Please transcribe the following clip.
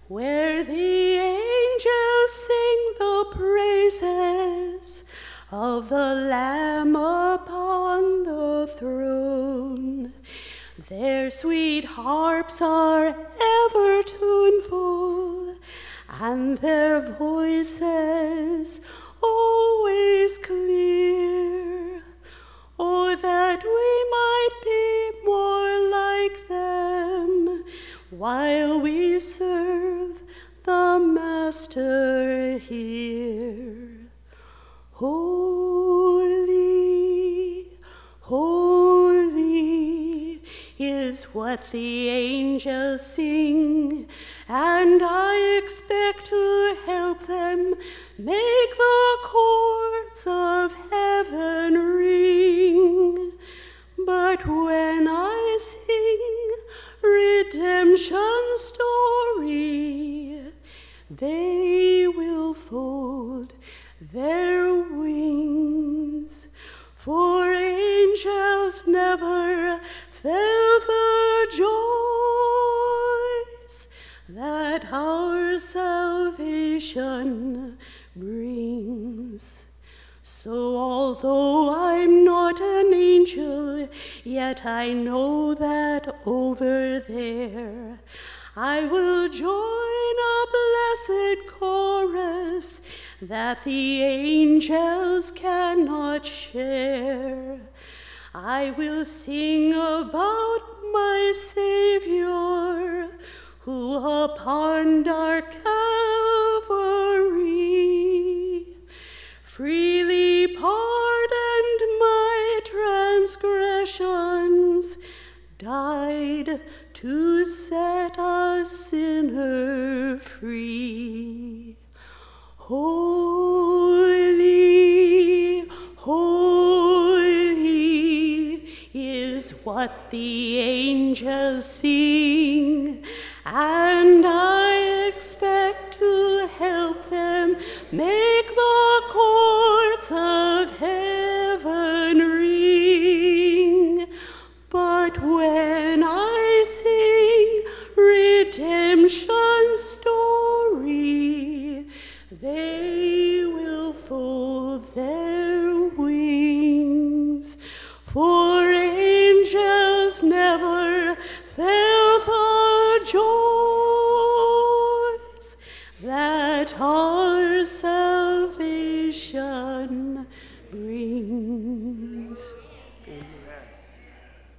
where the angels sing the praises of the Lamb upon the throne. Their sweet harps are ever tuneful, and their voices always clear. Oh, that we might be more like them while we serve the Master here. Holy, holy is what the angels sing, and I expect to help them make the chords of heaven ring. But when I sing redemption's story, they will fold their wings, for angels never felt the joys that our salvation brings. So although I'm not an angel, yet I know that over there I will join a blessed chorus that the angels cannot share. I will sing about my Savior, who upon dark Calvary freely pardoned my transgressions, died to set a sinner free. Holy, holy is what the angels sing, and I expect to help them make